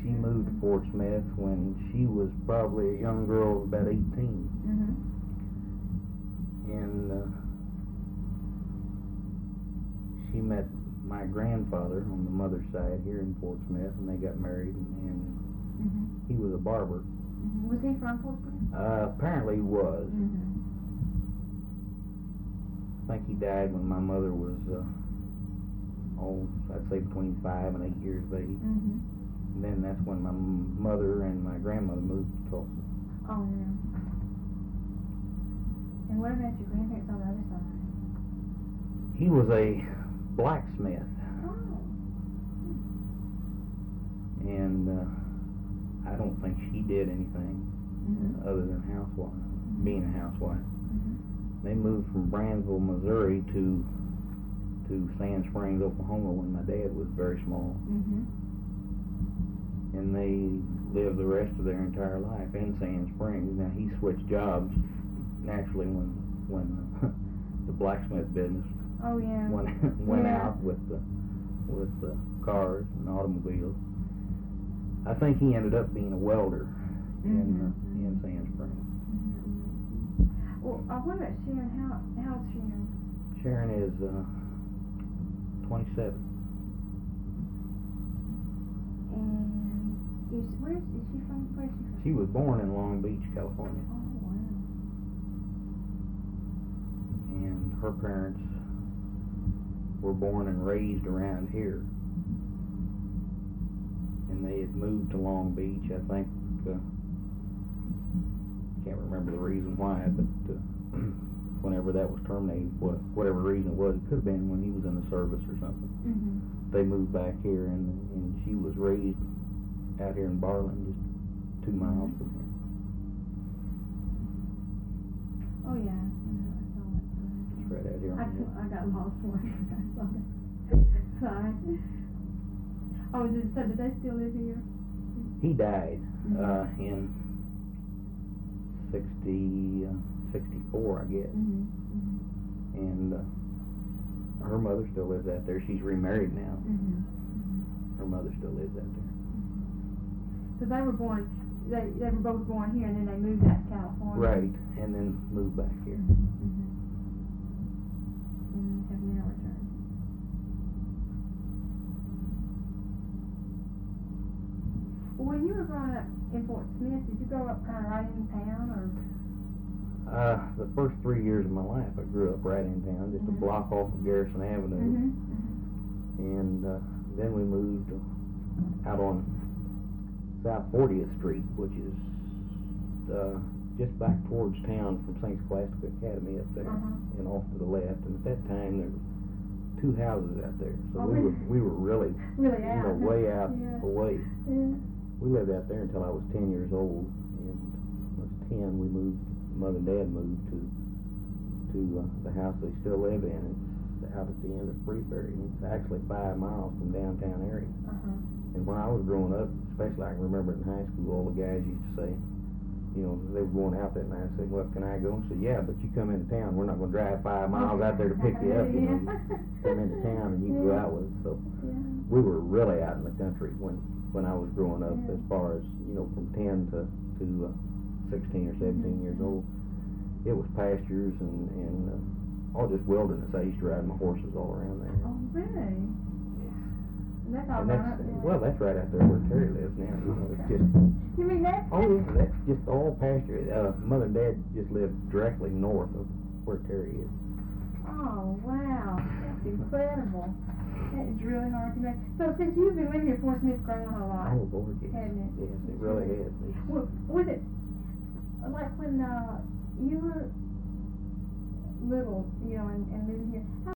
She moved to Fort Smith when she was probably a young girl of about 18. Mm-hmm. And she met my grandfather on the mother's side here in Fort Smith, and they got married, and Mm-hmm. he was a barber. Mm-hmm. Was he from Fort Smith? Apparently he was. Mm-hmm. I think he died when my mother was, I'd say between 5 and 8 years of age. Mm-hmm. And then that's when my mother and my grandmother moved to Tulsa. Oh, yeah. And what about your grandparents on the other side? He was a blacksmith, Oh. and I don't think she did anything Mm-hmm. other than being a housewife. Mm-hmm. They moved from Brownsville, Missouri to Sand Springs, Oklahoma when my dad was very small. Mm-hmm. And they lived the rest of their entire life in Sand Springs. Now he switched jobs naturally when the blacksmith business Oh, yeah. went Yeah. out with the cars and automobiles. I think he ended up being a welder in Sand Springs. Mm-hmm. Well, what about Sharon? How's Sharon? Sharon is 27. And is she from? Where's she from? She was born in Long Beach, California, Oh, wow. and her parents were born and raised around here. And they had moved to Long Beach, I think, can't remember the reason why, but whenever that was terminated, whatever reason it was, it could have been when he was in the service or something. Mm-hmm. They moved back here, and she was raised out here in Barland, just 2 miles from here. Oh, yeah. I saw that sign. It's right out here on the hill. I got lost when I saw that sign. Oh, so did they still live here? He died Mm-hmm. in 64, I guess. Mm-hmm. Mm-hmm. And her mother still lives out there. She's remarried now. Mm-hmm. Her mother still lives out there. So they were born. They were both born here, and then they moved out to California. Right, and then moved back here. Mm-hmm. And have now returned. Well, when you were growing up in Fort Smith, did you grow up kind of right in town, or? The first 3 years of my life, I grew up right in town, just a block off of Garrison Avenue. Mm-hmm. And then we moved out on South 40th Street, which is just back towards town from St. Scholastic Academy up there, and off to the left. And at that time, there were 2 houses out there, so we were really out. way out Yeah. away. Yeah. We lived out there until I was 10 years old, and when I was 10, we moved. Mother and Dad moved to the house they still live in. It's out at the end of Freeberry, and it's actually 5 miles from downtown area. And when I was growing up, especially I can remember in high school, all the guys used to say, you know, they were going out that night. I said, well, can I go? And said, yeah, but you come into town. We're not going to drive 5 miles out there to pick you up. You know, come into town and you go out with us. So we were really out in the country when I was growing up, as far as, you know, from 10 to 16 or 17 years old. It was pastures and all just wilderness. I used to ride my horses all around there. Oh, really? That's all And well, that's right out there where Terry lives now. You know, it's just. You mean that? Oh yeah, that's just all pasture. Mother and Dad just live directly north of where Terry is. Oh, wow. That's incredible. That is really hard to make. So since you've been living here, Fort Smith's grown a whole lot. Oh Lord, yes. Hasn't it? Yes, it really has. Well, was it like when you were little, you know, and living here?